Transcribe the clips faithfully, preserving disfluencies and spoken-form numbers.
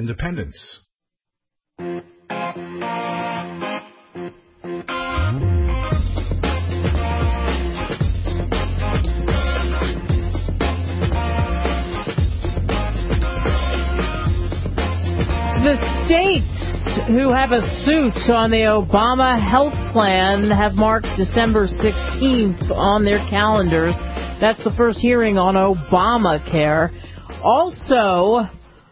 independence. The states who have a suit on the Obama health plan have marked December sixteenth on their calendars. That's the first hearing on Obamacare. Also,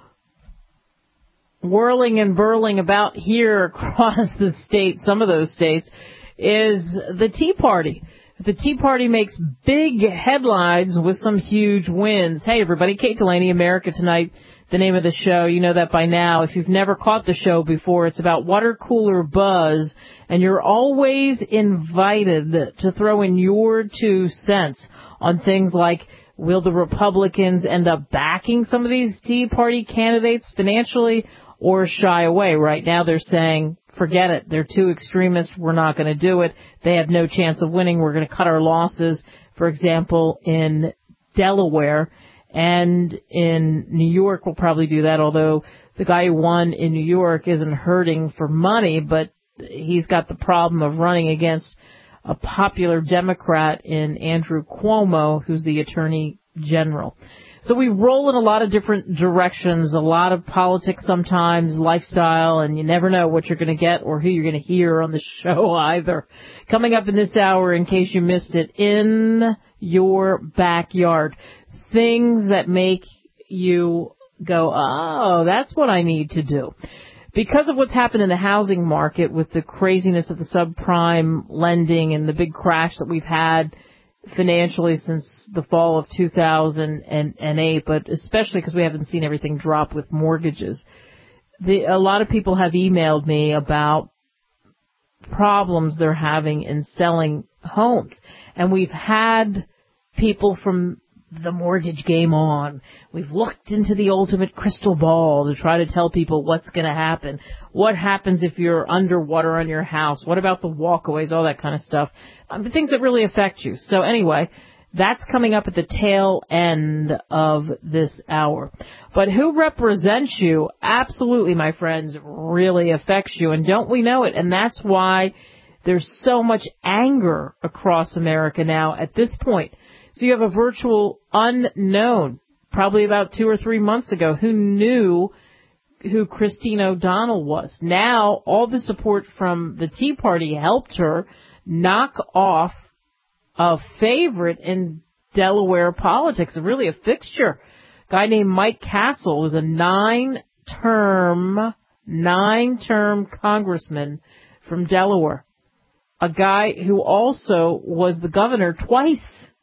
whirling and burling about here across the state, some of those states, is the Tea Party. The Tea Party makes big headlines with some huge wins. Hey, everybody, Kate Delaney, America Tonight. The name of the show, you know that by now. If you've never caught the show before, it's about water cooler buzz, and you're always invited to throw in your two cents on things like, will the Republicans end up backing some of these Tea Party candidates financially or shy away? Right now they're saying, forget it. They're too extremist. We're not going to do it. They have no chance of winning. We're going to cut our losses. For example, in Delaware. And in New York, we'll probably do that, although the guy who won in New York isn't hurting for money, but he's got the problem of running against a popular Democrat in Andrew Cuomo, who's the Attorney General. So we roll in a lot of different directions, a lot of politics sometimes, lifestyle, and you never know what you're going to get or who you're going to hear on the show either. Coming up in this hour, in case you missed it, in your backyard. Things that make you go, oh, that's what I need to do. Because of what's happened in the housing market with the craziness of the subprime lending and the big crash that we've had financially since the fall of two thousand eight, but especially because we haven't seen everything drop with mortgages, the, a lot of people have emailed me about problems they're having in selling homes. And we've had people from the mortgage game on. We've looked into the ultimate crystal ball to try to tell people what's going to happen. What happens if you're underwater on your house? What about the walkaways? All that kind of stuff. Um, the things that really affect you. So anyway, that's coming up at the tail end of this hour. But who represents you, absolutely, my friends, really affects you. And don't we know it? And that's why there's so much anger across America now at this point. So you have a virtual unknown, probably about two or three months ago, who knew who Christine O'Donnell was. Now, all the support from the Tea Party helped her knock off a favorite in Delaware politics, really a fixture. A guy named Mike Castle was a nine-term, nine-term congressman from Delaware. A guy who also was the governor twice.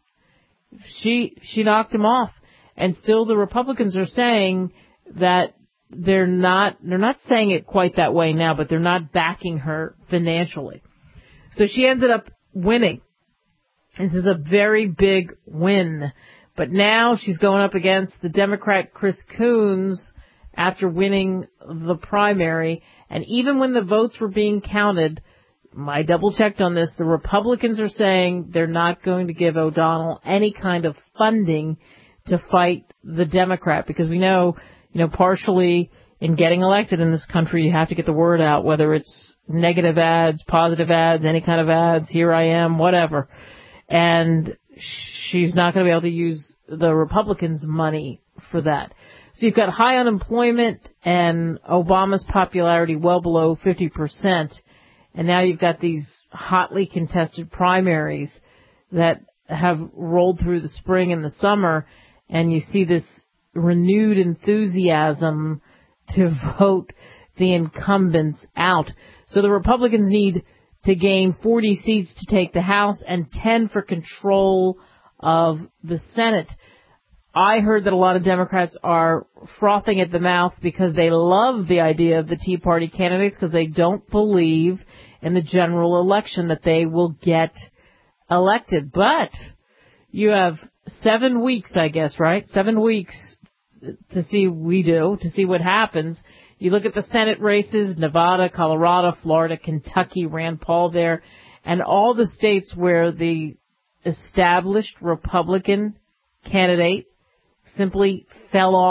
She she knocked him off, and still the Republicans are saying that they're not they're not saying it quite that way now, but they're not backing her financially. So she ended up winning. This is a very big win, but now she's going up against the Democrat Chris Coons after winning the primary, and even when the votes were being counted, I double-checked on this. The Republicans are saying they're not going to give O'Donnell any kind of funding to fight the Democrat, because we know, you know, partially in getting elected in this country, you have to get the word out, whether it's negative ads, positive ads, any kind of ads, here I am, whatever. And she's not going to be able to use the Republicans' money for that. So you've got high unemployment and Obama's popularity well below fifty percent. And now you've got these hotly contested primaries that have rolled through the spring and the summer, and you see this renewed enthusiasm to vote the incumbents out. So the Republicans need to gain forty seats to take the House and ten for control of the Senate. I heard that a lot of Democrats are frothing at the mouth because they love the idea of the Tea Party candidates, because they don't believe in the general election that they will get elected. But you have seven weeks, I guess, right? Seven weeks to see we do, to see what happens. You look at the Senate races, Nevada, Colorado, Florida, Kentucky, Rand Paul there, and all the states where the established Republican candidate simply fell off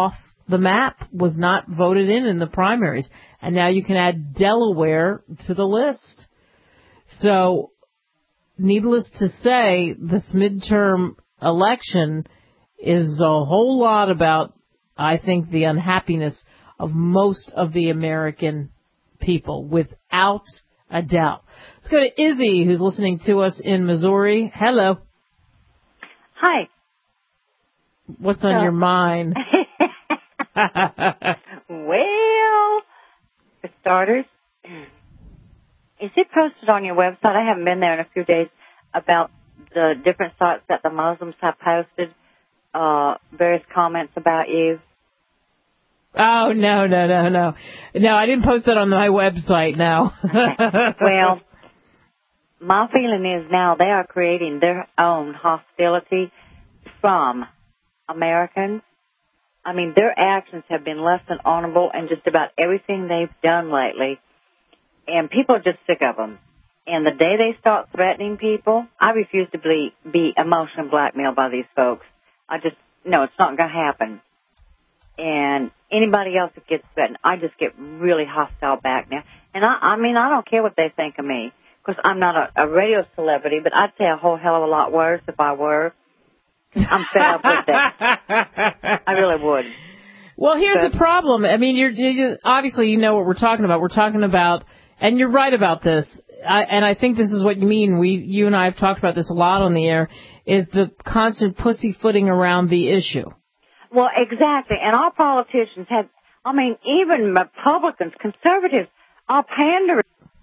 the map was not voted in in the primaries. And now you can add Delaware to the list. So, needless to say, this midterm election is a whole lot about, I think, the unhappiness of most of the American people, without a doubt. Let's go to Izzy, who's listening to us in Missouri. Hello. Hi. What's on so, your mind? Well, for starters, is it posted on your website? I haven't been there in a few days, about the different sites that the Muslims have posted uh, various comments about you. Oh, no, no, no, no. No, I didn't post that on my website, no. Okay. Well, my feeling is now they are creating their own hostility from Americans. I mean, their actions have been less than honorable in just about everything they've done lately. And people are just sick of them. And the day they start threatening people, I refuse to be, be emotionally blackmailed by these folks. I just, no, it's not going to happen. And anybody else that gets threatened, I just get really hostile back now. And I, I mean, I don't care what they think of me, because I'm not a, a radio celebrity, but I'd say a whole hell of a lot worse if I were. I'm fed up with that. I really would. Well, here's but, the problem. I mean, you're, you're obviously you know what we're talking about. We're talking about, and you're right about this. I, and I think this is what you mean. We, you and I have talked about this a lot on the air. Is the constant pussyfooting around the issue. Well, exactly. And our politicians have, I mean, even Republicans, conservatives, are pandering.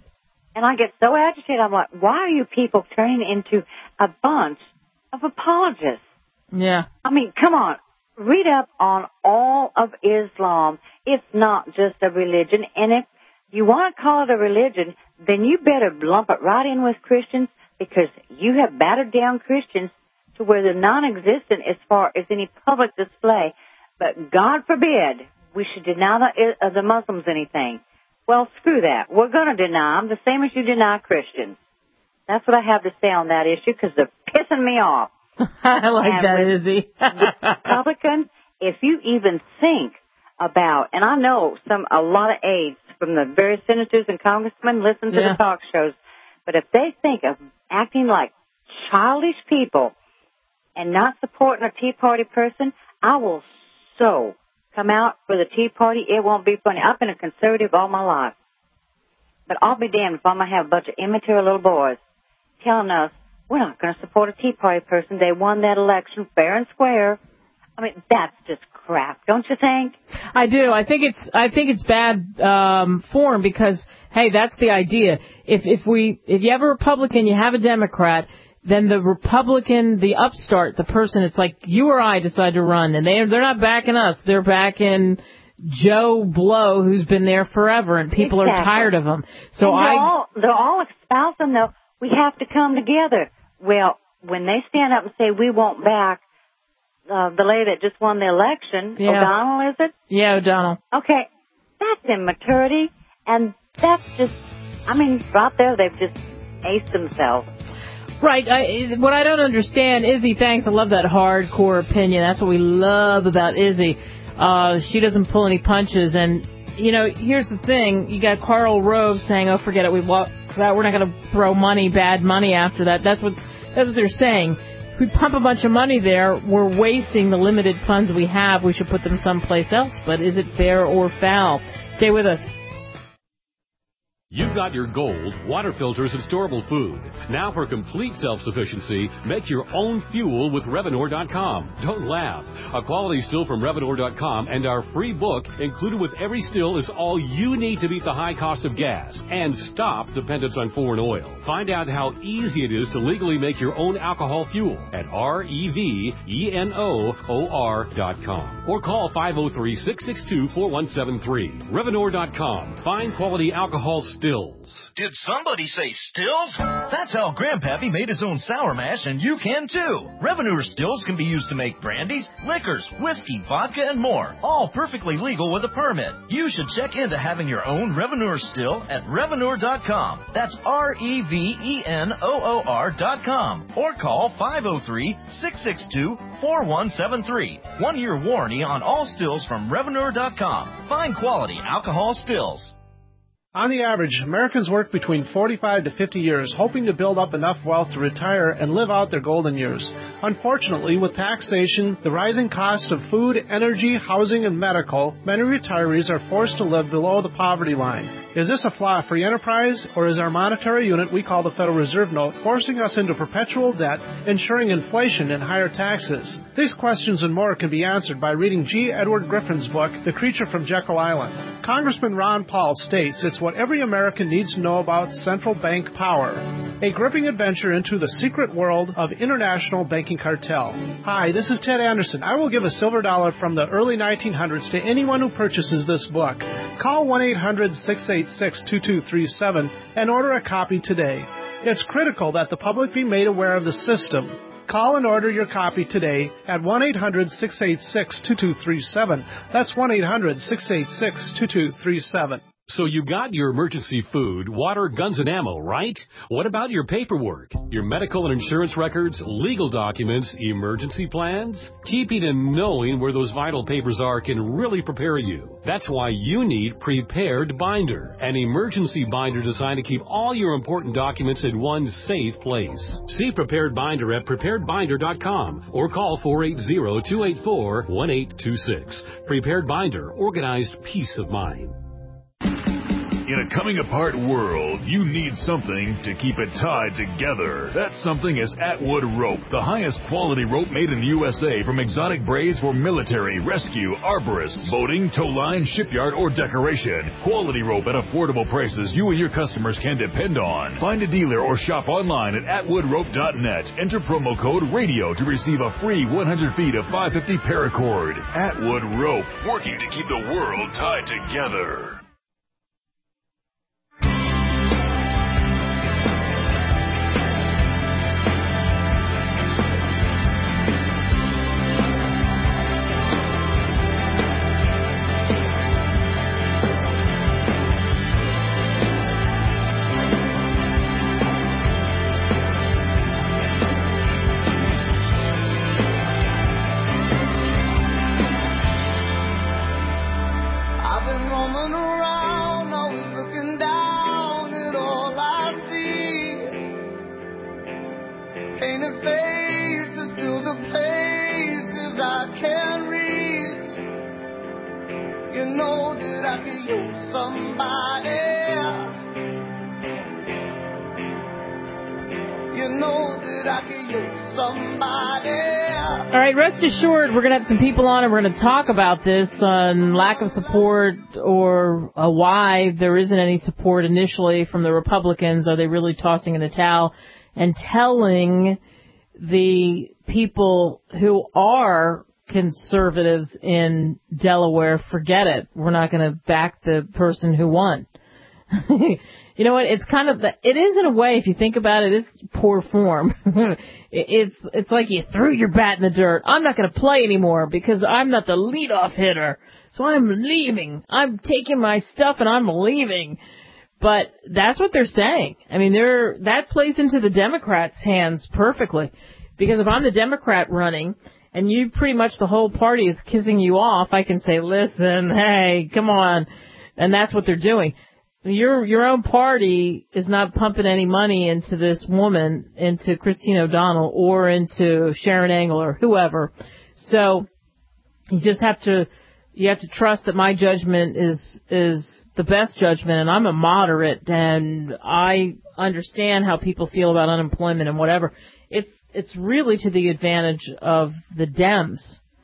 And I get so agitated. I'm like, why are you people turning into a bunch of apologists? Yeah. I mean, come on. Read up on all of Islam. It's not just a religion. And if you want to call it a religion, then you better lump it right in with Christians, because you have battered down Christians to where they're non-existent as far as any public display. But God forbid we should deny the, uh, the Muslims anything. Well, screw that. We're going to deny them the same as you deny Christians. That's what I have to say on that issue, because they're pissing me off. I like and that, Izzy. Republicans, if you even think about, and I know some a lot of aides from the various senators and congressmen listen to yeah. the talk shows, but if they think of acting like childish people and not supporting a Tea Party person, I will so come out for the Tea Party. It won't be funny. I've been a conservative all my life. But I'll be damned if I'm going to have a bunch of immature little boys telling us we're not going to support a Tea Party person. They won that election fair and square. I mean, that's just crap, don't you think? I do. I think it's I think it's bad um, form, because hey, that's the idea. If if we if you have a Republican, you have a Democrat, then the Republican, the upstart, the person, it's like you or I decide to run, and they they're not backing us. They're backing Joe Blow, who's been there forever, and people exactly. are tired of him. So and they're I all, they're all espousing though we have to come together. Well, when they stand up and say we won't back uh, the lady that just won the election, yeah. O'Donnell, is it? Yeah, O'Donnell. Okay, that's immaturity, and that's just, I mean, right there they've just aced themselves. Right. I, what I don't understand, Izzy, thanks. I love that hardcore opinion. That's what we love about Izzy. Uh, she doesn't pull any punches. And, you know, here's the thing. You got Karl Rove saying, oh, forget it. We walk, we're not going to throw money, bad money after that. That's what that's what they're saying. If we pump a bunch of money there, we're wasting the limited funds we have. We should put them someplace else. But is it fair or foul? Stay with us. You've got your gold, water filters, and storable food. Now for complete self-sufficiency, make your own fuel with Revenor dot com. Don't laugh. A quality still from Revenor dot com and our free book included with every still is all you need to beat the high cost of gas and stop dependence on foreign oil. Find out how easy it is to legally make your own alcohol fuel at R E V E N O O R dot com or call five oh three, six six two, four one seven three. Revenor dot com. Find quality alcohol Stills. Did somebody say Stills? That's how Grandpappy made his own sour mash, and you can too. Revenue Stills can be used to make brandies, liquors, whiskey, vodka, and more. All perfectly legal with a permit. You should check into having your own Revenue Still at Revenue dot com. That's R E V E N O O R dot com. Or call five oh three, six six two, four one seven three. One year warranty on all stills from Revenue dot com. Fine quality alcohol stills. On the average, Americans work between forty-five to fifty years, hoping to build up enough wealth to retire and live out their golden years. Unfortunately, with taxation, the rising cost of food, energy, housing, and medical, many retirees are forced to live below the poverty line. Is this a flaw of free enterprise, or is our monetary unit we call the Federal Reserve Note forcing us into perpetual debt, ensuring inflation and higher taxes? These questions and more can be answered by reading G. Edward Griffin's book, The Creature from Jekyll Island. Congressman Ron Paul states it's what every American needs to know about central bank power. A gripping adventure into the secret world of international banking cartel. Hi, this is Ted Anderson. I will give a silver dollar from the early nineteen hundreds to anyone who purchases this book. Call one eight hundred, six eight six, two two three seven and order a copy today. It's critical that the public be made aware of the system. Call and order your copy today at one eight hundred, six eight six, two two three seven. That's one eight hundred, six eight six, two two three seven. So you got your emergency food, water, guns, and ammo, right? What about your paperwork? Your medical and insurance records, legal documents, emergency plans? Keeping and knowing where those vital papers are can really prepare you. That's why you need Prepared Binder, an emergency binder designed to keep all your important documents in one safe place. See Prepared Binder at prepared binder dot com or call four eight zero, two eight four, one eight two six. Prepared Binder, organized peace of mind. In a coming-apart world, you need something to keep it tied together. That something is Atwood Rope, the highest quality rope made in the U S A, from exotic braids for military, rescue, arborists, boating, tow line, shipyard, or decoration. Quality rope at affordable prices you and your customers can depend on. Find a dealer or shop online at atwood rope dot net. Enter promo code RADIO to receive a free one hundred feet of five fifty paracord. Atwood Rope, working to keep the world tied together. All right, rest assured, we're going to have some people on and we're going to talk about this on lack of support or uh, why there isn't any support initially from the Republicans. Are they really tossing in the towel and telling the people who are conservatives in Delaware, forget it, we're not going to back the person who won? You know what? It's kind of the, it is in a way, if you think about it, it's poor form. it's it's like you threw your bat in the dirt. I'm not going to play anymore because I'm not the leadoff hitter, so I'm leaving. I'm taking my stuff and I'm leaving. But that's what they're saying. I mean, they're that plays into the Democrats' hands perfectly, because if I'm the Democrat running and you pretty much the whole party is kissing you off, I can say, listen, hey, come on, and that's what they're doing. Your your own party is not pumping any money into this woman, into Christine O'Donnell, or into Sharon Angle or whoever. So you just have to you have to trust that my judgment is is the best judgment, and I'm a moderate, and I understand how people feel about unemployment and whatever. It's it's really to the advantage of the Dems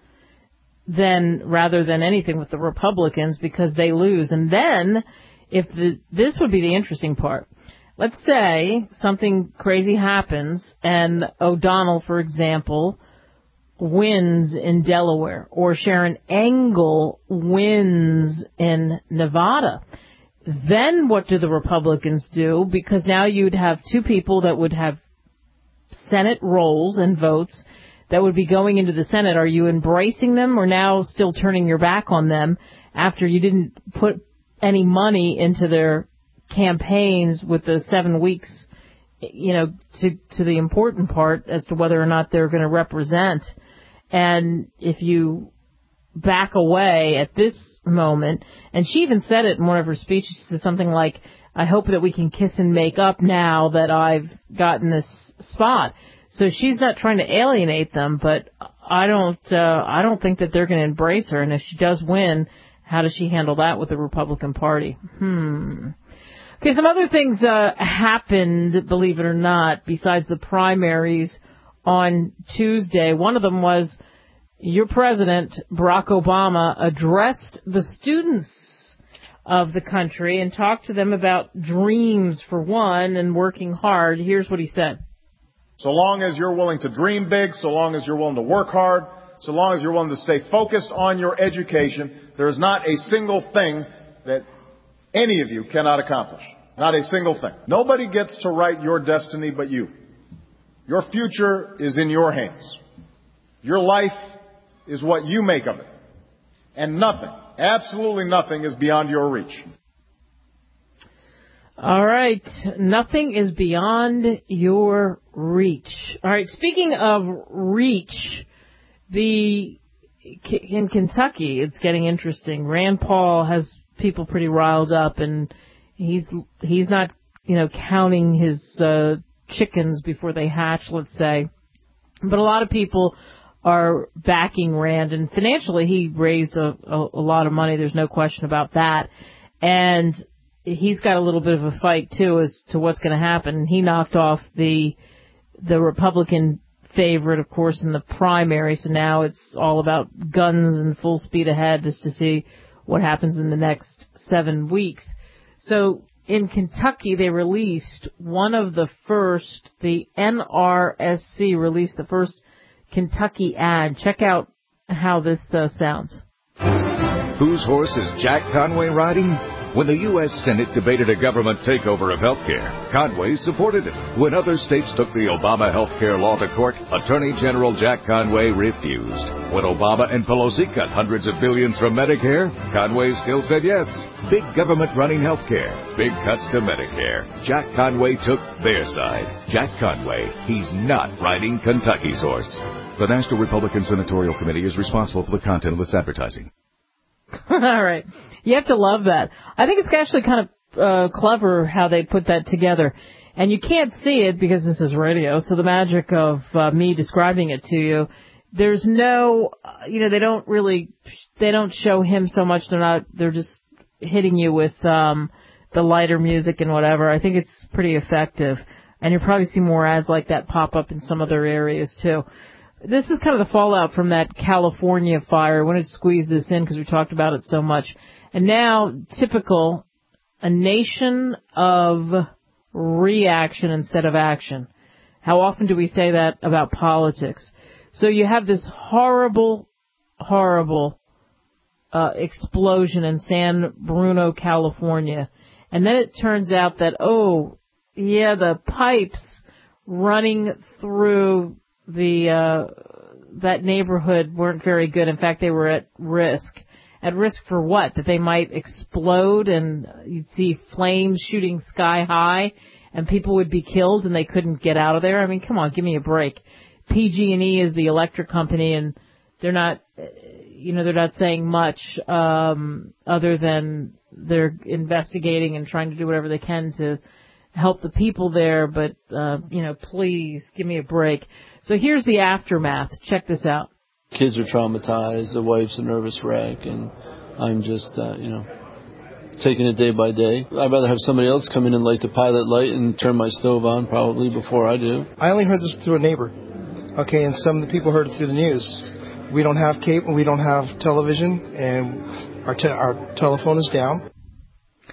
than rather than anything with the Republicans, because they lose. And then if the, this would be the interesting part. Let's say something crazy happens and O'Donnell, for example, wins in Delaware, or Sharon Angle wins in Nevada. then what do the Republicans do? Because now you'd have two people that would have Senate roles and votes that would be going into the Senate. Are you embracing them or now still turning your back on them after you didn't put any money into their campaigns with the seven weeks, you know, to, to the important part as to whether or not they're going to represent? And if you back away at this moment, and she even said it in one of her speeches, she said something like, I hope that we can kiss and make up now that I've gotten this spot. So she's not trying to alienate them, but I don't, uh, I don't think that they're going to embrace her. And if she does win, how does she handle that with the Republican Party? Hmm. Okay, some other things, uh, happened, believe it or not, besides the primaries on Tuesday. One of them was your president, Barack Obama, addressed the students of the country and talked to them about dreams, for one, and working hard. Here's what he said. So long as you're willing to dream big, so long as you're willing to work hard, so long as you're willing to stay focused on your education, there is not a single thing that any of you cannot accomplish. Not a single thing. Nobody gets to write your destiny but you. Your future is in your hands. Your life is what you make of it. And nothing, absolutely nothing, is beyond your reach. All right. Nothing is beyond your reach. All right. Speaking of reach, the in Kentucky, it's getting interesting. Rand Paul has people pretty riled up, and he's he's not, you know, counting his uh, chickens before they hatch, let's say. But a lot of people are backing Rand, and financially he raised a, a, a lot of money. There's no question about that. And he's got a little bit of a fight, too, as to what's going to happen. He knocked off the the Republican favorite, of course, in the primary, so now it's all about guns and full speed ahead just to see what happens in the next seven weeks. So in Kentucky, they released one of the first, the N R S C released the first Kentucky ad. Check out how this uh, sounds. Whose horse is Jack Conway riding? When the U S Senate debated a government takeover of health care, Conway supported it. When other states took the Obama health care law to court, Attorney General Jack Conway refused. When Obama and Pelosi cut hundreds of billions from Medicare, Conway still said yes. Big government running health care, big cuts to Medicare. Jack Conway took their side. Jack Conway, he's not riding Kentucky's horse. The National Republican Senatorial Committee is responsible for the content of this advertising. All right. You have to love that. I think it's actually kind of uh, clever how they put that together. And you can't see it because this is radio, so the magic of uh, me describing it to you, there's no, uh, you know, they don't really, they don't show him so much. They're not, they're just hitting you with um, the lighter music and whatever. I think it's pretty effective. And you'll probably see more ads like that pop up in some other areas, too. This is kind of the fallout from that California fire. I wanted to squeeze this in because we talked about it so much. And now, typical, a nation of reaction instead of action. How often do we say that about politics? So you have this horrible, horrible uh, explosion in San Bruno, California. And then it turns out that, oh, yeah, the pipes running through the uh that neighborhood weren't very good. In fact, they were at risk. At risk for what? That they might explode and you'd see flames shooting sky high and people would be killed and they couldn't get out of there. I mean, come on, give me a break. P G and E is the electric company, and they're not, you know, they're not saying much um other than they're investigating and trying to do whatever they can to help the people there, but, uh, you know, please give me a break. So here's the aftermath. Check this out. Kids are traumatized. The wife's a nervous wreck, and I'm just, uh, you know, taking it day by day. I'd rather have somebody else come in and light the pilot light and turn my stove on probably before I do. I only heard this through a neighbor, okay, and some of the people heard it through the news. We don't have cable, we don't have television, and our, te- our telephone is down.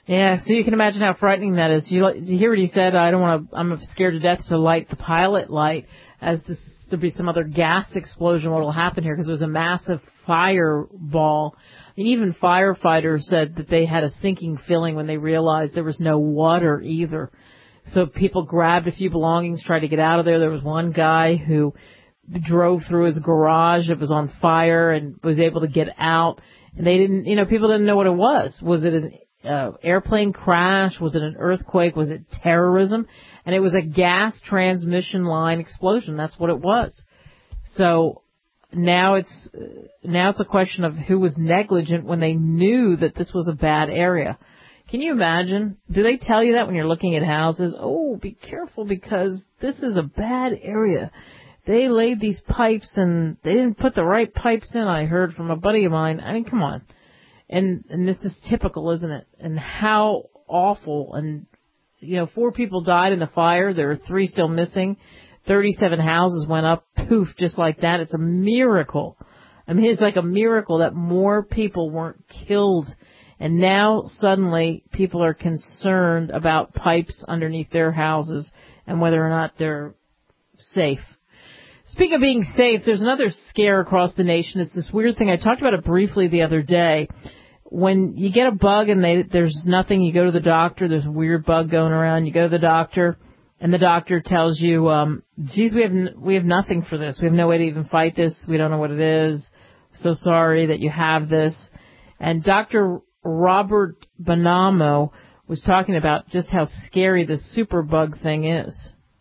Yeah, so you can imagine how frightening that is. You, you hear what he said, I don't want to, I'm scared to death to light the pilot light, as this, there'll be some other gas explosion what will happen here, because there's a massive fireball. I mean, even firefighters said that they had a sinking feeling when they realized there was no water either. So people grabbed a few belongings, tried to get out of there. There was one guy who drove through his garage. It was on fire and was able to get out. And they didn't, you know, people didn't know what it was. Was it an uh, airplane crash? Was it an earthquake? Was it terrorism? And it was a gas transmission line explosion. That's what it was. So now it's, now it's a question of who was negligent when they knew that this was a bad area. Can you imagine? Do they tell you that when you're looking at houses? Oh, be careful because this is a bad area. They laid these pipes and they didn't put the right pipes in, I heard from a buddy of mine. I mean, come on. And, and this is typical, isn't it? And how awful. And, you know, four people died in the fire. There are three still missing. thirty-seven houses went up, poof, just like that. It's a miracle. I mean, it's like a miracle that more people weren't killed. And now suddenly people are concerned about pipes underneath their houses and whether or not they're safe. Speaking of being safe, there's another scare across the nation. It's this weird thing. I talked about it briefly the other day. When you get a bug and they, there's nothing, you go to the doctor, there's a weird bug going around, you go to the doctor, and the doctor tells you, um, geez, we have, n- we have nothing for this. We have no way to even fight this. We don't know what it is. So sorry that you have this. And Doctor Robert Bonamo was talking about just how scary this superbug thing is.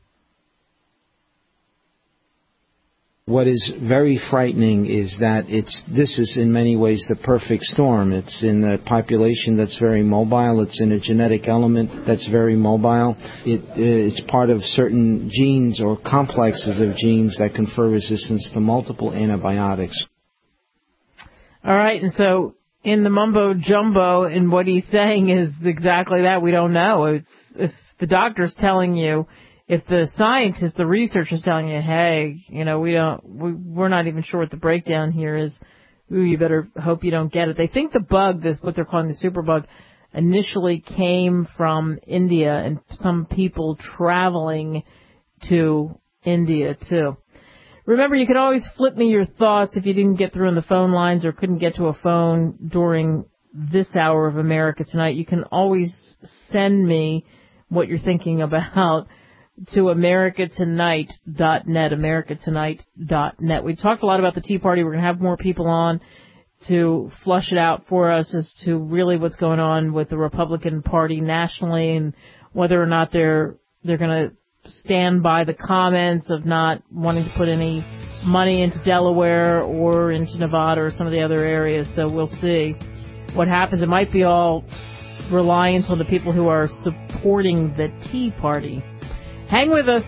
What is very frightening is that it's this is in many ways the perfect storm. It's in a population that's very mobile. It's in a genetic element that's very mobile. It, it's part of certain genes or complexes of genes that confer resistance to multiple antibiotics. All right, and so in the mumbo jumbo, and what he's saying is exactly that. We don't know. It's if the doctor's telling you. If the scientist, the researcher's telling you, hey, you know, we don't, we, we're not even sure what the breakdown here is, ooh, you better hope you don't get it. They think the bug, this what they're calling the superbug, initially came from India and some people traveling to India too. Remember, you could always flip me your thoughts if you didn't get through on the phone lines or couldn't get to a phone during this hour of America Tonight. You can always send me what you're thinking about to america tonight dot net, america tonight dot net. We talked a lot about the Tea Party. We're going to have more people on to flush it out for us as to really what's going on with the Republican Party nationally and whether or not they're they're going to stand by the comments of not wanting to put any money into Delaware or into Nevada or some of the other areas. So we'll see what happens. It might be all reliant on the people who are supporting the Tea Party. Hang with us.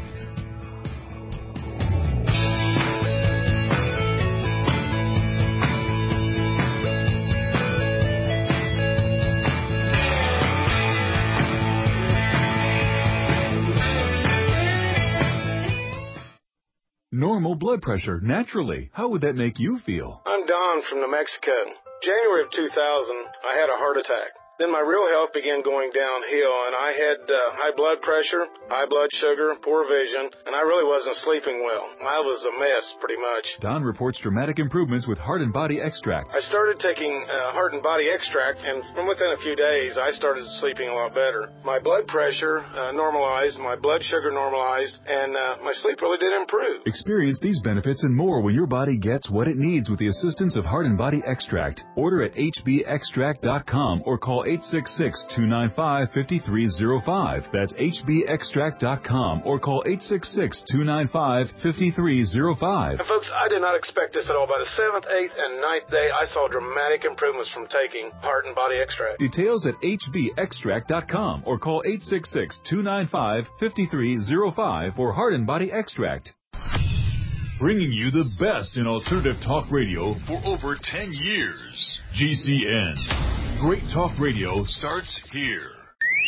Normal blood pressure, naturally. How would that make you feel? I'm Don from New Mexico. January of two thousand, I had a heart attack. Then my real health began going downhill, and I had uh, high blood pressure, high blood sugar, poor vision, and I really wasn't sleeping well. I was a mess, pretty much. Don reports dramatic improvements with Heart and Body Extract. I started taking uh, Heart and Body Extract, and from within a few days, I started sleeping a lot better. My blood pressure uh, normalized, my blood sugar normalized, and uh, my sleep really did improve. Experience these benefits and more when your body gets what it needs with the assistance of Heart and Body Extract. Order at h b extract dot com or call eight six six, two nine five, five three zero five. That's h b extract dot com or call eight six six, two nine five, five three zero five. And folks, I did not expect this at all. By the seventh, eighth, and ninth day, I saw dramatic improvements from taking Heart and Body Extract. Details at h b extract dot com or call eight six six, two nine five, five three zero five for Heart and Body Extract. Bringing you the best in alternative talk radio for over ten years. G C N. Great talk radio starts here.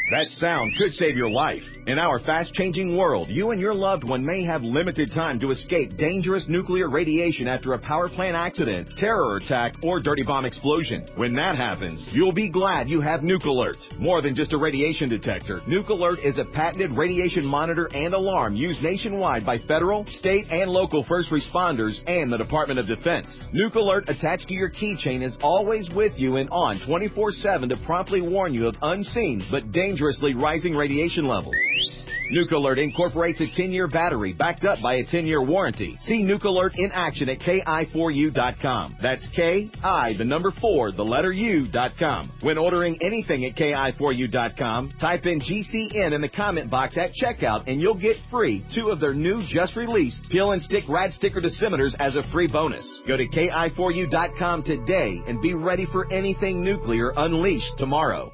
That sound could save your life. In our fast-changing world, you and your loved one may have limited time to escape dangerous nuclear radiation after a power plant accident, terror attack, or dirty bomb explosion. When that happens, you'll be glad you have Nuke Alert. More than just a radiation detector, Nuke Alert is a patented radiation monitor and alarm used nationwide by federal, state, and local first responders and the Department of Defense. Nuke Alert attached to your keychain is always with you and on twenty-four seven to promptly warn you of unseen but dangerously rising radiation levels. Nuke Alert incorporates a ten-year battery backed up by a ten-year warranty. See Nuke Alert in action at K I four U dot com. That's K I, the number four, the letter U dot com. When ordering anything at K I four U dot com, type in G C N in the comment box at checkout and you'll get free two of their new just-released Peel and Stick Rad Sticker Dosimeters as a free bonus. Go to K I four U dot com today and be ready for anything nuclear unleashed tomorrow.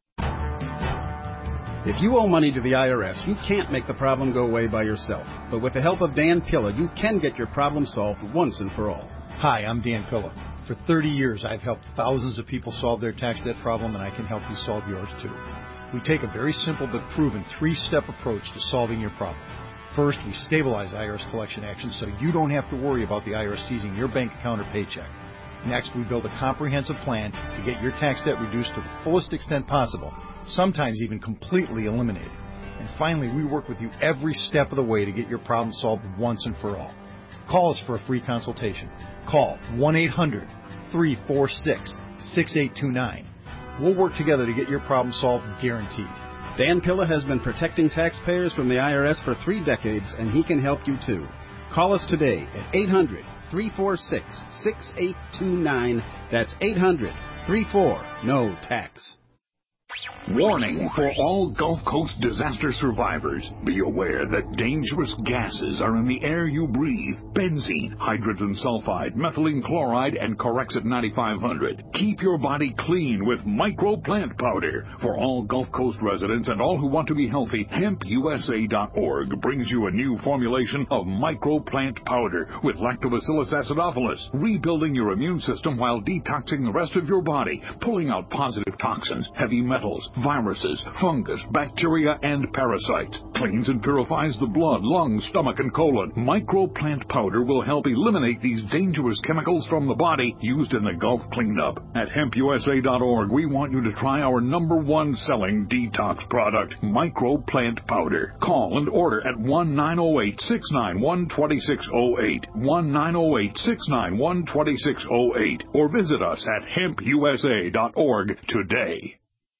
If you owe money to the I R S, you can't make the problem go away by yourself. But with the help of Dan Pilla, you can get your problem solved once and for all. Hi, I'm Dan Pilla. For thirty years, I've helped thousands of people solve their tax debt problem, and I can help you solve yours too. We take a very simple but proven three-step approach to solving your problem. First, we stabilize I R S collection actions so you don't have to worry about the I R S seizing your bank account or paycheck. Next, we build a comprehensive plan to get your tax debt reduced to the fullest extent possible, sometimes even completely eliminated. And finally, we work with you every step of the way to get your problem solved once and for all. Call us for a free consultation. Call one eight hundred, three four six, six eight two nine. We'll work together to get your problem solved, guaranteed. Dan Pilla has been protecting taxpayers from the I R S for three decades, and he can help you too. Call us today at eight hundred, three four six, six eight two nine. That's eight hundred, three four, N O tax. Warning for all Gulf Coast disaster survivors. Be aware that dangerous gases are in the air you breathe. Benzene, hydrogen sulfide, methylene chloride, and Corexit ninety-five hundred. Keep your body clean with Micro Plant Powder. For all Gulf Coast residents and all who want to be healthy, hemp U S A dot org brings you a new formulation of Micro Plant Powder with Lactobacillus acidophilus, rebuilding your immune system while detoxing the rest of your body, pulling out positive toxins, heavy metals, viruses, fungus, bacteria, and parasites. Cleans and purifies the blood, lungs, stomach, and colon. Micro Plant Powder will help eliminate these dangerous chemicals from the body used in the Gulf cleanup. At hemp U S A dot org, we want you to try our number one selling detox product, Micro Plant Powder. Call and order at one nine zero eight, six nine one, two six zero eight, one nine zero eight, six nine one, two six zero eight, or visit us at hemp U S A dot org today.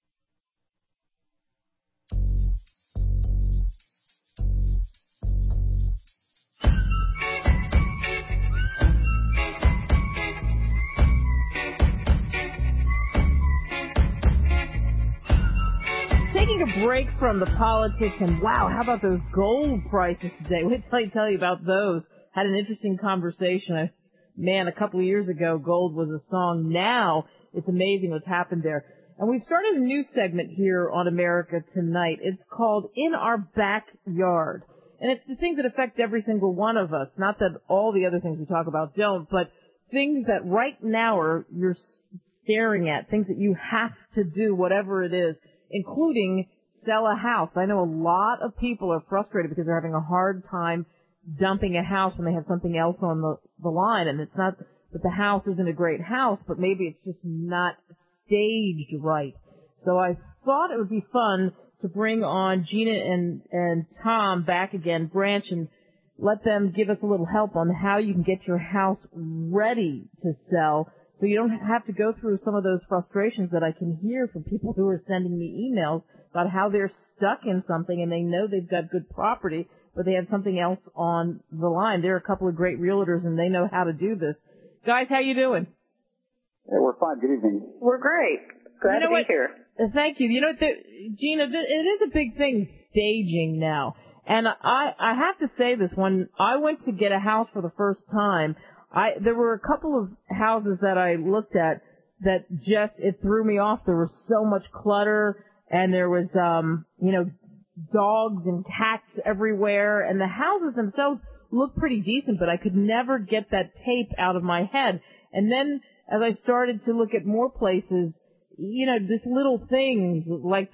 Taking a break from the politics, and wow, how about those gold prices today? Wait till I tell you about those. Had an interesting conversation. I, man, a couple of years ago, gold was a song. Now it's amazing what's happened there. And we've started a new segment here on America Tonight. It's called In Our Backyard. And it's the things that affect every single one of us. Not that all the other things we talk about don't, but things that right now are you're staring at, things that you have to do, whatever it is, including sell a house. I know a lot of people are frustrated because they're having a hard time dumping a house when they have something else on the, the line. And it's not that the house isn't a great house, but maybe it's just not staged right. So I thought it would be fun to bring on Gina and, and Tom back again, Branch, and let them give us a little help on how you can get your house ready to sell, so you don't have to go through some of those frustrations that I can hear from people who are sending me emails about how they're stuck in something and they know they've got good property, but they have something else on the line. There are a couple of great realtors and they know how to do this. Guys, how you doing? Hey, we're fine. Good evening. We're great. Glad you know to be what? here. Uh, Thank you. You know, the, Gina, it is a big thing, staging now. And I, I have to say this, when I went to get a house for the first time, I, there were a couple of houses that I looked at that just, it threw me off. There was so much clutter and there was, um, you know, dogs and cats everywhere, and the houses themselves looked pretty decent, but I could never get that tape out of my head. And then as I started to look at more places, you know, just little things like the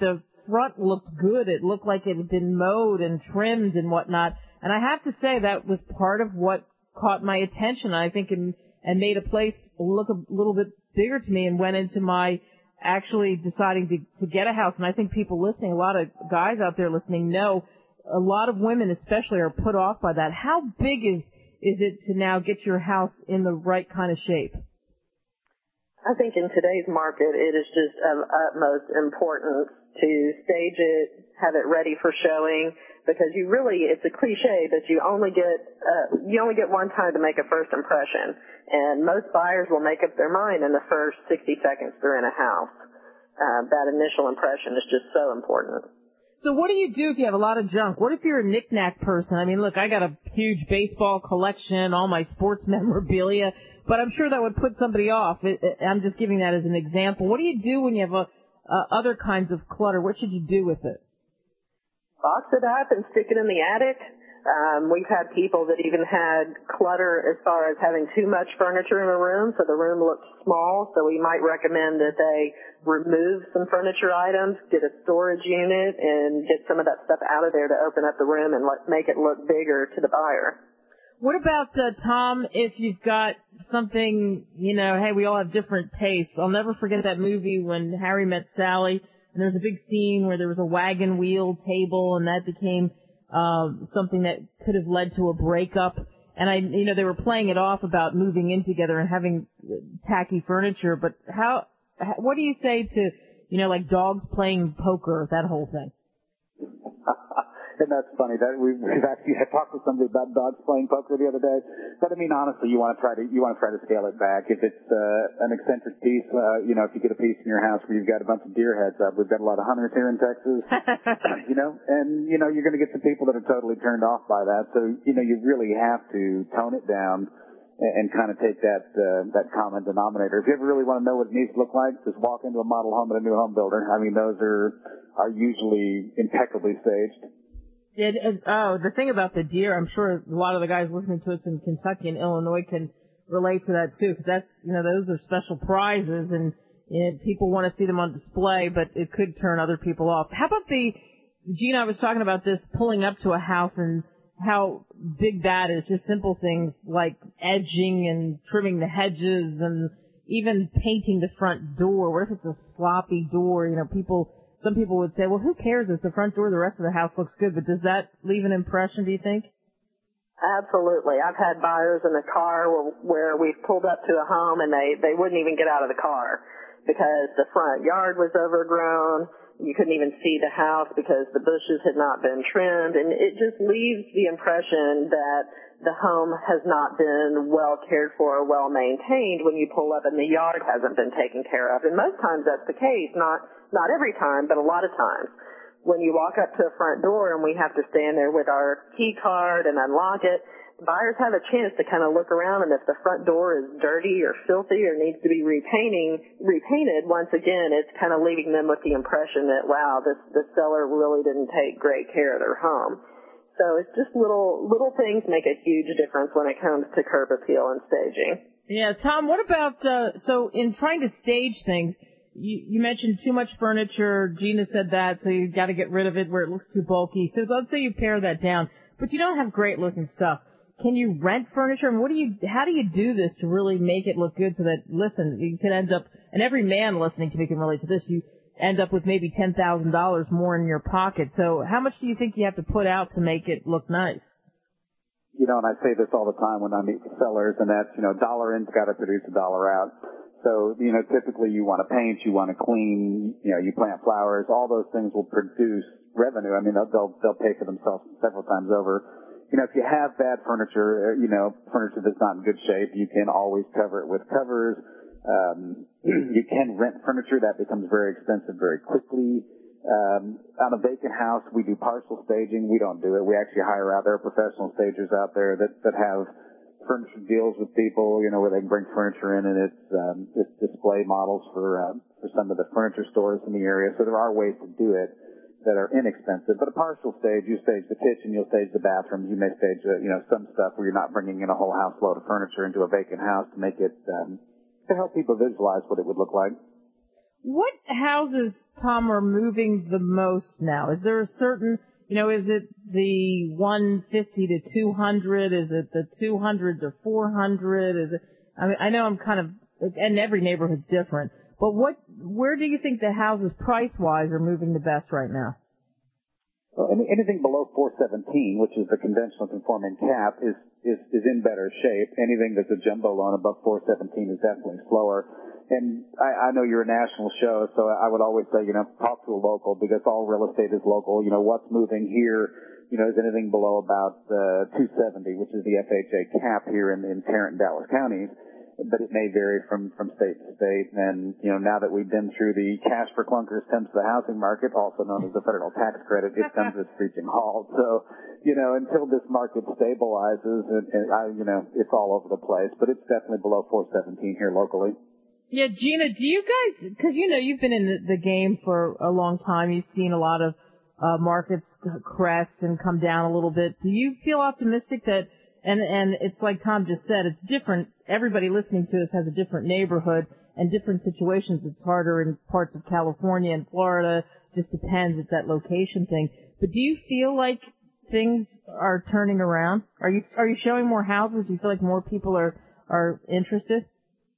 front looked good. It looked like it had been mowed and trimmed and whatnot. And I have to say that was part of what caught my attention, I think, and, and made a place look a little bit bigger to me and went into my actually deciding to, to get a house. And I think people listening, a lot of guys out there listening know a lot of women especially are put off by that. How big is, is it to now get your house in the right kind of shape? I think in today's market, it is just of utmost importance to stage it, have it ready for showing, because you really, it's a cliche, but you only get, uh, you only get one time to make a first impression. And most buyers will make up their mind in the first sixty seconds they're in a house. Uh, that initial impression is just so important. So what do you do if you have a lot of junk? What if you're a knick-knack person? I mean, look, I got a huge baseball collection, all my sports memorabilia, but I'm sure that would put somebody off. It, it, I'm just giving that as an example. What do you do when you have a, uh, other kinds of clutter? What should you do with it? Box it up and stick it in the attic. Um, we've had people that even had clutter as far as having too much furniture in a room, so the room looked small. So we might recommend that they remove some furniture items, get a storage unit, and get some of that stuff out of there to open up the room and let, make it look bigger to the buyer. What about, uh, Tom, if you've got something, you know, hey, we all have different tastes. I'll never forget that movie when Harry Met Sally, and there was a big scene where there was a wagon wheel table, and that became um, something that could have led to a breakup. And I, you know, they were playing it off about moving in together and having tacky furniture. But how, what do you say to, you know, like dogs playing poker, that whole thing? And that's funny. That we, we've actually had talked to somebody about dogs playing poker the other day. But I mean, honestly, you want to try to you want to try to scale it back. If it's uh, an eccentric piece, uh, you know, if you get a piece in your house where you've got a bunch of deer heads up, we've got a lot of hunters here in Texas, you know, and you know you're going to get some people that are totally turned off by that. So you know, you really have to tone it down and, and kind of take that uh, that common denominator. If you ever really want to know what it needs to look like, just walk into a model home at a new home builder. I mean, those are are usually impeccably staged. It, it, oh, the thing about the deer, I'm sure a lot of the guys listening to us in Kentucky and Illinois can relate to that too, because that's, you know, those are special prizes and, and people want to see them on display, but it could turn other people off. How about the, Gina, I was talking about this pulling up to a house and how big that is, just simple things like edging and trimming the hedges and even painting the front door. What if it's a sloppy door? You know, people, some people would say, well, who cares? It's the front door. The rest of the house looks good. But does that leave an impression, do you think? Absolutely. I've had buyers in a car where, where we've pulled up to a home and they, they wouldn't even get out of the car because the front yard was overgrown. You couldn't even see the house because the bushes had not been trimmed. And it just leaves the impression that the home has not been well cared for or well maintained when you pull up and the yard hasn't been taken care of. And most times that's the case, not not every time, but a lot of times. When you walk up to a front door and we have to stand there with our key card and unlock it, buyers have a chance to kind of look around, and if the front door is dirty or filthy or needs to be repainting, repainted, once again, it's kind of leaving them with the impression that, wow, this, this seller really didn't take great care of their home. So it's just little little things make a huge difference when it comes to curb appeal and staging. Yeah, Tom, what about, uh, so in trying to stage things, you, you mentioned too much furniture. Gina said that, so you got to get rid of it where it looks too bulky. So let's say you pare that down, but you don't have great looking stuff. Can you rent furniture? And what do you, how do you do this to really make it look good so that, listen, you could end up, and every man listening to me can relate to this, you end up with maybe ten thousand dollars more in your pocket. So how much do you think you have to put out to make it look nice? You know, and I say this all the time when I meet sellers, and that's, you know, dollar in's got to produce a dollar out. So, you know, typically you want to paint, you want to clean, you know, you plant flowers, all those things will produce revenue. I mean, they'll, they'll, they'll pay for themselves several times over. You know, if you have bad furniture, you know, furniture that's not in good shape, you can always cover it with covers. Um, you can rent furniture. That becomes very expensive very quickly. Um, on a vacant house, we do partial staging. We don't do it. We actually hire out. There are professional stagers out there that, that have furniture deals with people, you know, where they can bring furniture in and it's, um, it's display models for, uh, for some of the furniture stores in the area. So there are ways to do it that are inexpensive. But a partial stage, you stage the kitchen, you'll stage the bathrooms, you may stage, uh, you know, some stuff where you're not bringing in a whole house load of furniture into a vacant house to make it, um, to help people visualize what it would look like. What houses, Tom, are moving the most now? Is there a certain, you know, is it the one fifty to two hundred? Is it the two hundred to four hundred? Is it, I mean, I know I'm kind of, and every neighborhood's different, but what, where do you think the houses price-wise are moving the best right now? Well, any, anything below four seventeen, which is the conventional conforming cap, is, is, is in better shape. Anything that's a jumbo loan above four seventeen is definitely slower. And I, I know you're a national show, so I would always say, you know, talk to a local, because all real estate is local. You know, what's moving here, you know, is anything below about uh, two seventy, which is the F H A cap here in, in Tarrant and Dallas counties. But it may vary from, from state to state. And, you know, now that we've been through the cash for clunkers temps to the housing market, also known as the federal tax credit, it comes as screeching halt. So, you know, until this market stabilizes, and, and I, you know, it's all over the place. But it's definitely below four seventeen here locally. Yeah, Gina, do you guys, because, you know, you've been in the, the game for a long time. You've seen a lot of uh, markets crest and come down a little bit. Do you feel optimistic that, and, and it's like Tom just said, it's different. Everybody listening to us has a different neighborhood and different situations. It's harder in parts of California and Florida. Just depends. It's that location thing. But do you feel like things are turning around? Are you, are you showing more houses? Do you feel like more people are, are interested?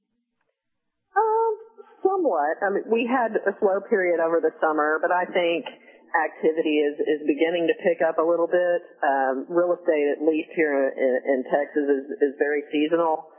Somewhat. I mean, we had a slow period over the summer, but I think activity is, is beginning to pick up a little bit. Um, real estate, at least here in, in Texas, is, is very seasonal.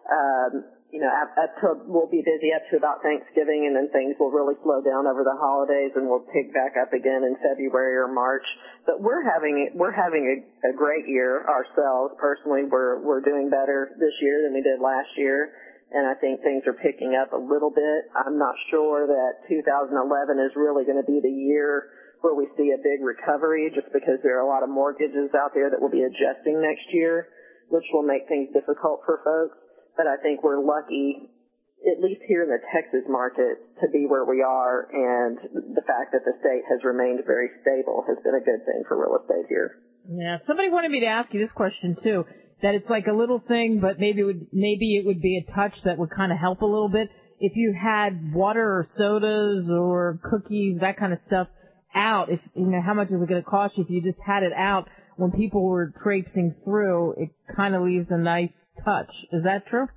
Um, you know, up, up to, we'll be busy up to about Thanksgiving, and then things will really slow down over the holidays, and we'll pick back up again in February or March. But we're having we're having a, a great year ourselves. Personally, we're we're doing better this year than we did last year. And I think things are picking up a little bit. I'm not sure that two thousand eleven is really going to be the year where we see a big recovery, just because there are a lot of mortgages out there that will be adjusting next year, which will make things difficult for folks. But I think we're lucky, at least here in the Texas market, to be where we are, and the fact that the state has remained very stable has been a good thing for real estate here. Yeah, somebody wanted me to ask you this question too. That it's like a little thing, but maybe it would, maybe it would be a touch that would kind of help a little bit. If you had water or sodas or cookies, that kind of stuff out, if, you know, how much is it going to cost you if you just had it out when people were traipsing through? It kind of leaves a nice touch. Is that true?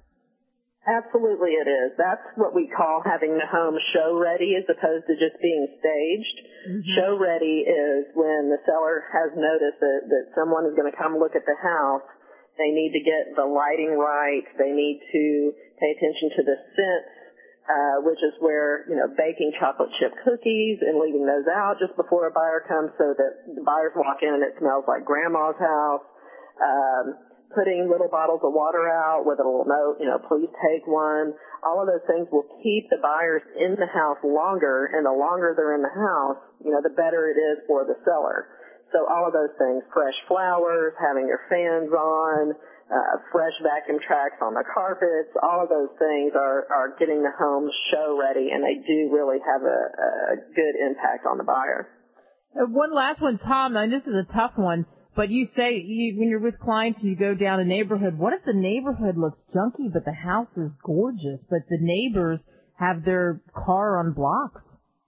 Absolutely it is. That's what we call having the home show ready as opposed to just being staged. Mm-hmm. Show ready is when the seller has noticed that, that someone is going to come look at the house. They need to get the lighting right. They need to pay attention to the scents, uh, which is where, you know, baking chocolate chip cookies and leaving those out just before a buyer comes so that the buyers walk in and it smells like grandma's house. Um, putting little bottles of water out with a little note, you know, please take one. All of those things will keep the buyers in the house longer, and the longer they're in the house, you know, the better it is for the seller. So all of those things, fresh flowers, having your fans on, uh, fresh vacuum tracks on the carpets, all of those things are, are getting the home show ready, and they do really have a, a good impact on the buyer. Uh, one last one, Tom, and this is a tough one, but you say you, when you're with clients, you go down a neighborhood. What if the neighborhood looks junky, but the house is gorgeous, but the neighbors have their car on blocks?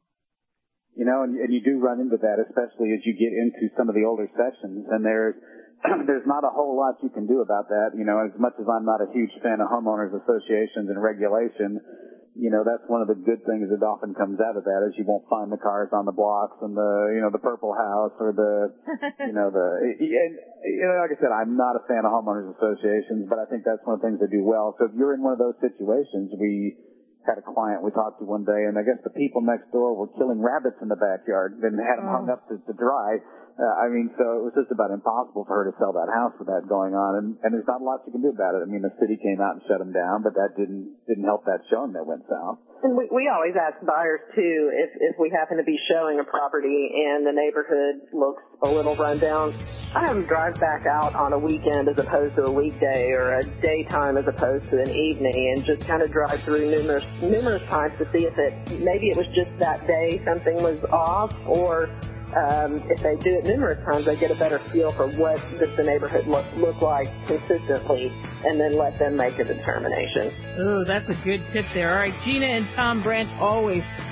You know, and, and you do run into that, especially as you get into some of the older sections, and there's there's not a whole lot you can do about that. You know, as much as I'm not a huge fan of homeowners associations and regulation, you know, that's one of the good things that often comes out of that is you won't find the cars on the blocks and the, you know, the purple house or the, you know, the, and, you know, like I said, I'm not a fan of homeowners associations, but I think that's one of the things they do well. So if you're in one of those situations, we had a client we talked to one day, and I guess the people next door were killing rabbits in the backyard and had them oh. hung up to, to dry. Uh, I mean, so it was just about impossible for her to sell that house with that going on, and, and there's not a lot you can do about it. I mean, the city came out and shut them down, but that didn't didn't help that showing that went south. And we, we always ask buyers, too, if, if we happen to be showing a property and the neighborhood looks a little run down, I have them drive back out on a weekend as opposed to a weekday, or a daytime as opposed to an evening, and just kind of drive through numerous numerous times to see if it, maybe it was just that day something was off, or um, if they do it numerous times, they get a better feel for what does the neighborhood look, look like consistently, and then let them make a determination. Oh, that's a good tip there. All right, Gina and Tom Branch, always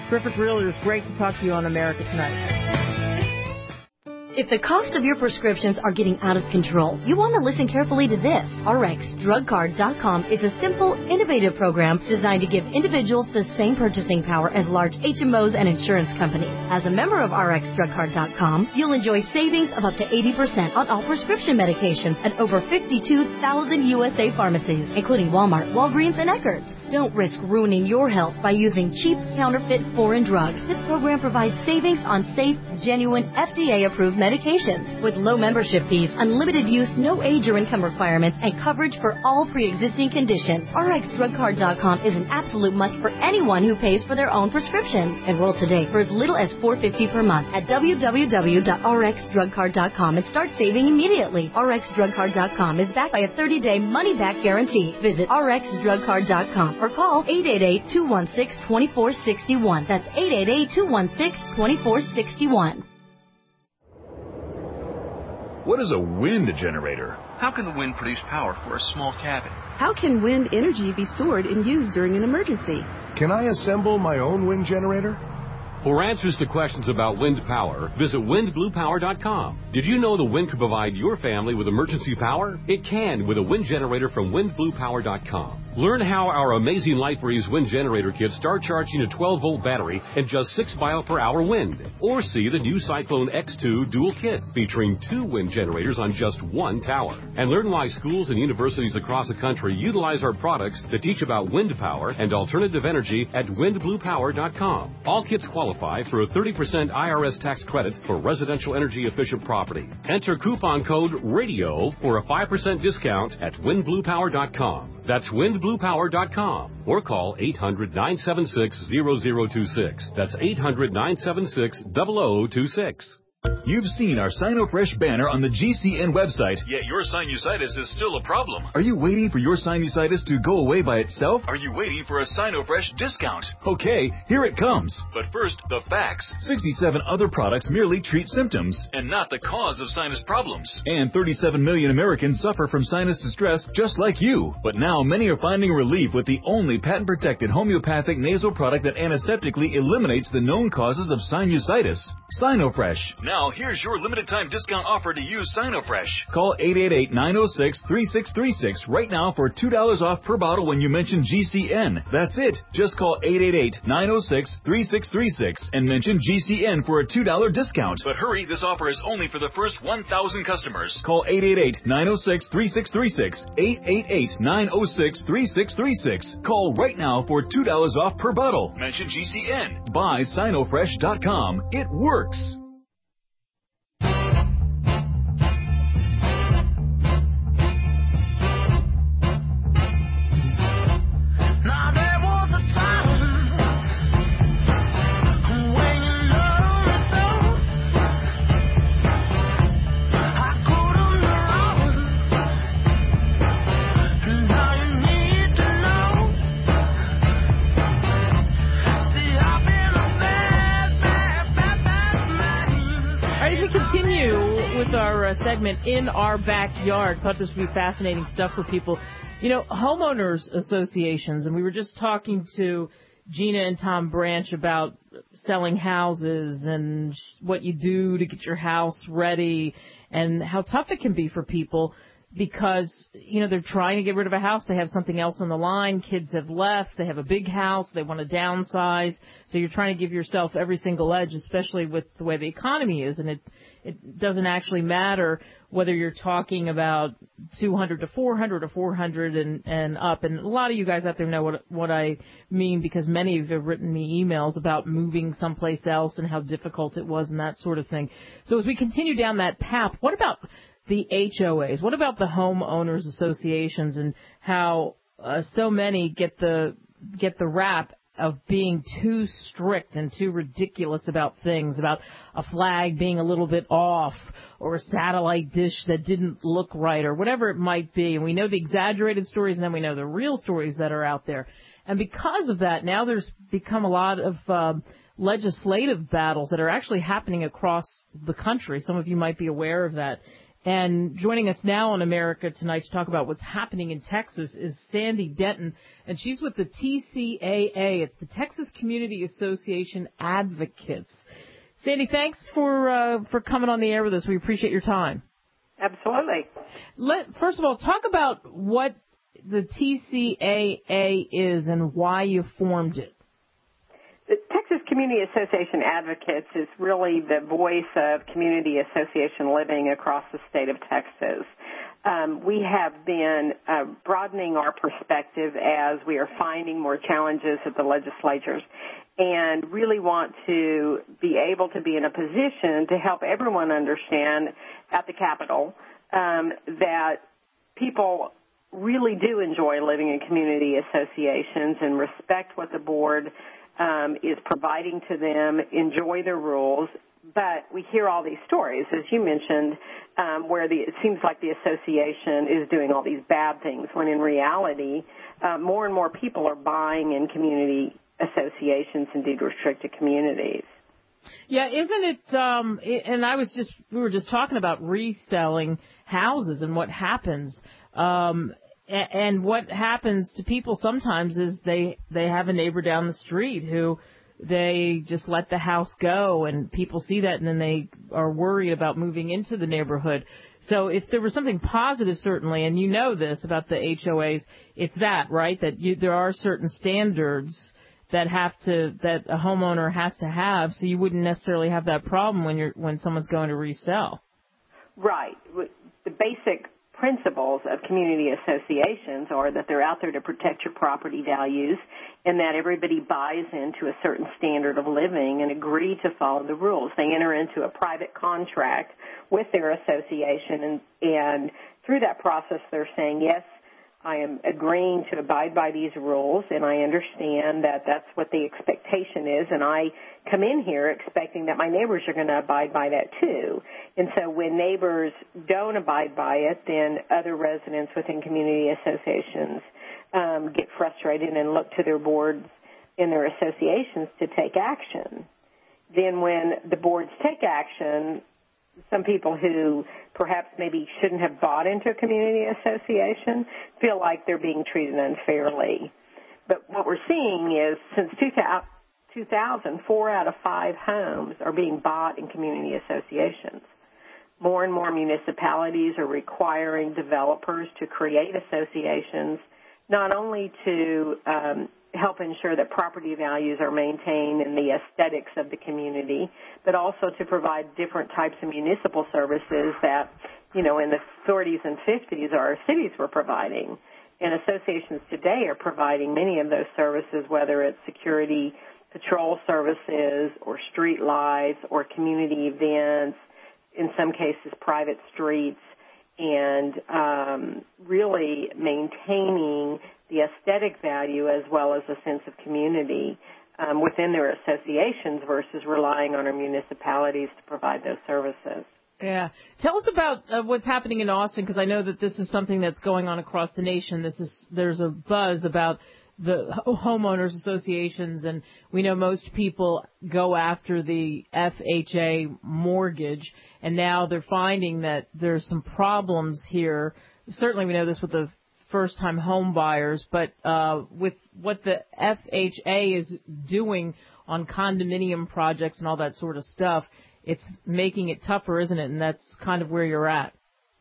Terrific Realtors, great to talk to you on America Tonight. If the cost of your prescriptions are getting out of control, you want to listen carefully to this. R X Drug Card dot com is a simple, innovative program designed to give individuals the same purchasing power as large H M Os and insurance companies. As a member of R X Drug Card dot com, you'll enjoy savings of up to eighty percent on all prescription medications at over fifty-two thousand U S A pharmacies, including Walmart, Walgreens, and Eckerd's. Don't risk ruining your health by using cheap, counterfeit, foreign drugs. This program provides savings on safe, genuine, F D A-approved medications with low membership fees, unlimited use, no age or income requirements, and coverage for all pre-existing conditions. R X Drug Card dot com is an absolute must for anyone who pays for their own prescriptions. Enroll today for as little as four dollars and fifty cents per month at w w w dot r x drug card dot com and start saving immediately. R X Drug Card dot com is backed by a thirty-day money-back guarantee. Visit R X Drug Card dot com or call eight eight eight, two one six, two four six one. That's eight eight eight, two one six, two four six one. What is a wind generator? How can the wind produce power for a small cabin? How can wind energy be stored and used during an emergency? Can I assemble my own wind generator? For answers to questions about wind power, visit wind blue power dot com. Did you know the wind can provide your family with emergency power? It can with a wind generator from wind blue power dot com. Learn how our amazing LightBreeze wind generator kits start charging a twelve volt battery and just six mile per hour wind. Or see the new Cyclone X two dual kit featuring two wind generators on just one tower. And learn why schools and universities across the country utilize our products to teach about wind power and alternative energy at wind blue power dot com. All kits qualify for a thirty percent I R S tax credit for residential energy efficient property. Enter coupon code RADIO for a five percent discount at wind blue power dot com. That's wind blue power dot com or call eight hundred, nine seven six, zero zero two six. That's eight hundred, nine seven six, zero zero two six. You've seen our SinoFresh banner on the G C N website. Yet your sinusitis is still a problem. Are you waiting for your sinusitis to go away by itself? Are you waiting for a SinoFresh discount? Okay, here it comes. But first, the facts. sixty-seven other products merely treat symptoms. And not the cause of sinus problems. And thirty-seven million Americans suffer from sinus distress just like you. But now many are finding relief with the only patent-protected homeopathic nasal product that antiseptically eliminates the known causes of sinusitis. SinoFresh. Now, here's your limited-time discount offer to use SinoFresh. Call eight eight eight, nine oh six, three six three six right now for two dollars off per bottle when you mention G C N. That's it. Just call eight eight eight, nine oh six, three six three six and mention G C N for a two dollar discount. But hurry, this offer is only for the first one thousand customers. Call eight eight eight, nine oh six, three six three six, eight eight eight, nine oh six, three six three six. Call right now for two dollars off per bottle. Mention G C N. Buy Sino Fresh dot com. It works. With our uh, segment In Our Backyard. Thought this would be fascinating stuff for people. You know, homeowners associations, and we were just talking to Gina and Tom Branch about selling houses and what you do to get your house ready and how tough it can be for people because, you know, they're trying to get rid of a house. They have something else on the line. Kids have left. They have a big house. They want to downsize. So you're trying to give yourself every single edge, especially with the way the economy is. And it It doesn't actually matter whether you're talking about two hundred to four hundred or four hundred and, and up. And a lot of you guys out there know what what I mean because many of you have written me emails about moving someplace else and how difficult it was and that sort of thing. So as we continue down that path, what about the H O As? What about the homeowners associations and how uh, so many get the get the rap of being too strict and too ridiculous about things, about a flag being a little bit off or a satellite dish that didn't look right or whatever it might be. And we know the exaggerated stories and then we know the real stories that are out there. And because of that, now there's become a lot of um, legislative battles that are actually happening across the country. Some of you might be aware of that. And joining us now on America Tonight to talk about what's happening in Texas is Sandy Denton, and she's with the T C A A. It's the Texas Community Association Advocates. Sandy, thanks for uh, for coming on the air with us. We appreciate your time. Absolutely. Let, first of all, talk about what the T C A A is and why you formed it. The Texas Community Association Advocates is really the voice of community association living across the state of Texas. Um, we have been uh, broadening our perspective as we are finding more challenges at the legislatures and really want to be able to be in a position to help everyone understand at the Capitol um, that people really do enjoy living in community associations and respect what the board Um, is providing to them, enjoy their rules, but we hear all these stories, as you mentioned, um, where the, it seems like the association is doing all these bad things, when in reality, uh, more and more people are buying in community associations and deed-restricted communities. Yeah, isn't it, um, it, and I was just, we were just talking about reselling houses and what happens, um, and what happens to people sometimes is they, they have a neighbor down the street who they just let the house go, and people see that and then they are worried about moving into the neighborhood. So if there was something positive, certainly, and you know this about the H O As, it's that, right, that you, there are certain standards that have to, that a homeowner has to have, so you wouldn't necessarily have that problem when you're, when someone's going to resell. Right. The basic principles of community associations are that they're out there to protect your property values and that everybody buys into a certain standard of living and agree to follow the rules. They enter into a private contract with their association, and, and through that process they're saying, yes, I am agreeing to abide by these rules, and I understand that that's what the expectation is, and I come in here expecting that my neighbors are going to abide by that too. And so when neighbors don't abide by it, then other residents within community associations um, get frustrated and look to their boards in their associations to take action. Then when the boards take action, some people who perhaps maybe shouldn't have bought into a community association feel like they're being treated unfairly. But what we're seeing is since two thousand, four out of five homes are being bought in community associations. More and more municipalities are requiring developers to create associations, not only to um, help ensure that property values are maintained and the aesthetics of the community, but also to provide different types of municipal services that, you know, in the forties and fifties our cities were providing. And associations today are providing many of those services, whether it's security patrol services or street lights or community events, in some cases private streets, and um, really maintaining the aesthetic value as well as a sense of community um, within their associations versus relying on our municipalities to provide those services. Yeah. Tell us about uh, what's happening in Austin, because I know that this is something that's going on across the nation. This is there's a buzz about the homeowners associations, and we know most people go after the F H A mortgage, and now they're finding that there's some problems here. Certainly we know this with the first-time home buyers, but uh, with what the F H A is doing on condominium projects and all that sort of stuff, it's making it tougher, isn't it? And that's kind of where you're at.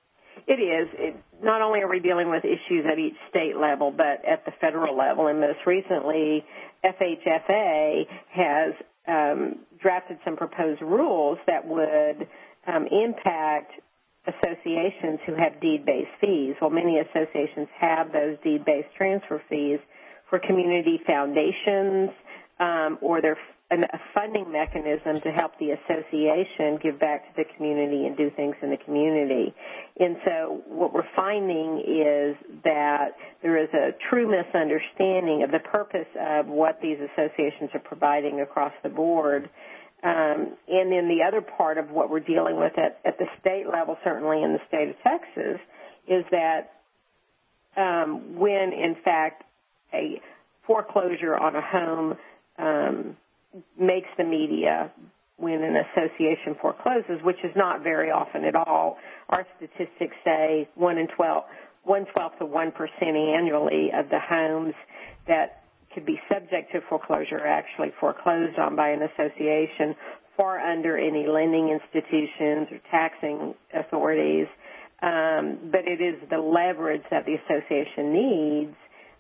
It is. It, not only are we dealing with issues at each state level, but at the federal level. And most recently, F H F A has um, drafted some proposed rules that would um, impact associations who have deed-based fees. Well, many associations have those deed-based transfer fees for community foundations um, or their a funding mechanism to help the association give back to the community and do things in the community. And so what we're finding is that there is a true misunderstanding of the purpose of what these associations are providing across the board. Um, and then the other part of what we're dealing with at, at the state level, certainly in the state of Texas, is that um, when, in fact, a foreclosure on a home um, makes the media, when an association forecloses, which is not very often at all. Our statistics say one in twelve, one twelfth of one percent annually of the homes that could be subject to foreclosure are actually foreclosed on by an association, far under any lending institutions or taxing authorities. Um, but it is the leverage that the association needs.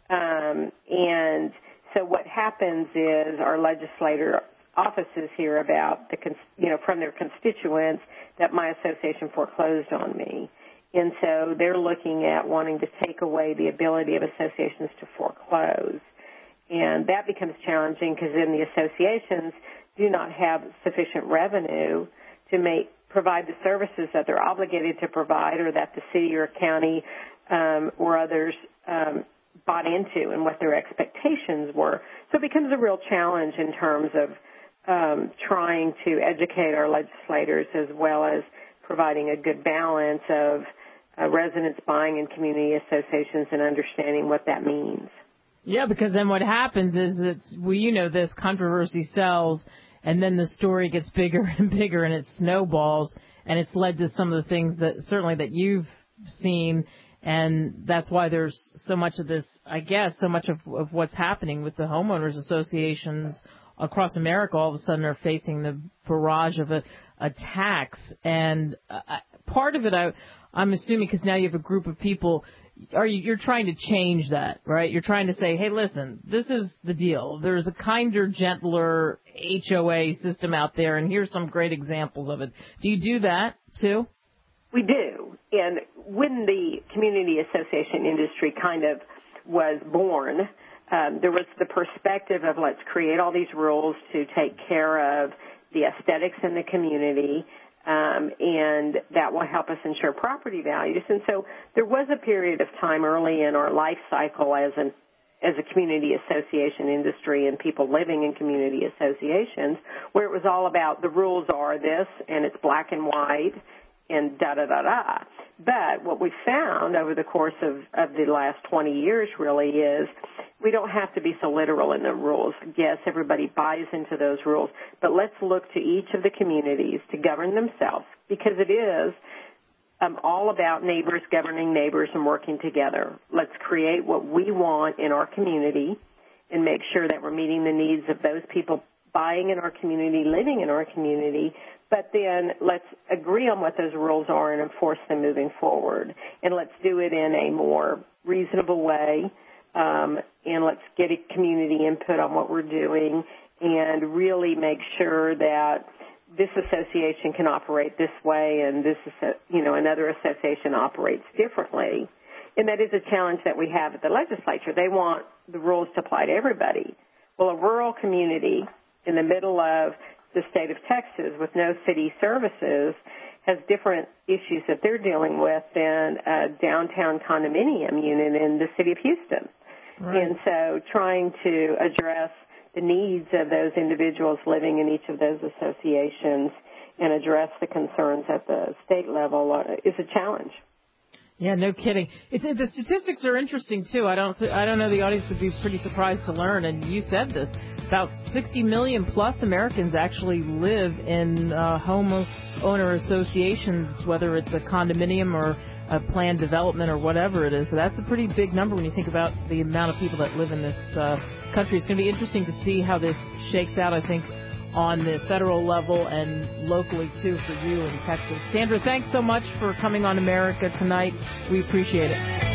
Um, and so what happens is our legislator offices hear about, the, you know, from their constituents that my association foreclosed on me. And so they're looking at wanting to take away the ability of associations to foreclose. And that becomes challenging because then the associations do not have sufficient revenue to make provide the services that they're obligated to provide or that the city or county um, or others um, bought into and what their expectations were. So it becomes a real challenge in terms of um, trying to educate our legislators as well as providing a good balance of uh, residents buying in community associations and understanding what that means. Yeah, because then what happens is it's, well, you know, this controversy sells, and then the story gets bigger and bigger, and it snowballs, and it's led to some of the things that certainly that you've seen, and that's why there's so much of this, I guess, so much of, of what's happening with the homeowners associations across America all of a sudden are facing the barrage of a, attacks. And uh, part of it, I, I'm assuming, because now you have a group of people, are you, you're trying to change that, right? You're trying to say, hey, listen, this is the deal. There's a kinder, gentler H O A system out there, and here's some great examples of it. Do you do that, too? We do. And when the community association industry kind of was born, um, there was the perspective of let's create all these rules to take care of the aesthetics in the community, Um, and that will help us ensure property values. And so there was a period of time early in our life cycle as an as a community association industry and people living in community associations where it was all about the rules are this and it's black and white and da-da-da-da. But what we found over the course of, of the last twenty years really is we don't have to be so literal in the rules. Yes, everybody buys into those rules, but let's look to each of the communities to govern themselves because it is um, all about neighbors governing neighbors and working together. Let's create what we want in our community and make sure that we're meeting the needs of those people buying in our community, living in our community, but then let's agree on what those rules are and enforce them moving forward. And let's do it in a more reasonable way, um, and let's get a community input on what we're doing and really make sure that this association can operate this way and this, you know, another association operates differently. And that is a challenge that we have at the legislature. They want the rules to apply to everybody. Well, a rural community in the middle of the state of Texas with no city services has different issues that they're dealing with than a downtown condominium unit in the city of Houston. Right. And so trying to address the needs of those individuals living in each of those associations and address the concerns at the state level is a challenge. Yeah, no kidding. It's the statistics are interesting too. I don't th- I don't know the audience would be pretty surprised to learn, and you said this. About sixty million plus Americans actually live in uh, homeowner associations, whether it's a condominium or a planned development or whatever it is. But that's a pretty big number when you think about the amount of people that live in this uh, country. It's going to be interesting to see how this shakes out, I think, on the federal level and locally, too, for you in Texas. Sandra, thanks so much for coming on America tonight. We appreciate it.